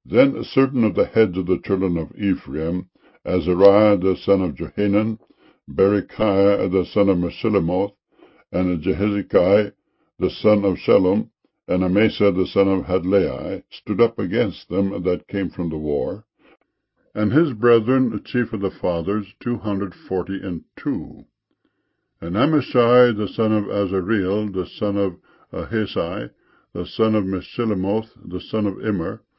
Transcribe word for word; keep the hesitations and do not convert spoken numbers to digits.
Then certain of the heads of the children of Ephraim, Azariah the son of Johanan, Berechiah the son of Meshillemoth, and Jehizikai the son of Shallum, and Amasa the son of Hadlai, stood up against them that came from the war, and his brethren, the chief of the fathers, two hundred forty and two. And Amashai the son of Azareel, the son of Ahisai, the son of Meshillemoth, the son of Immer,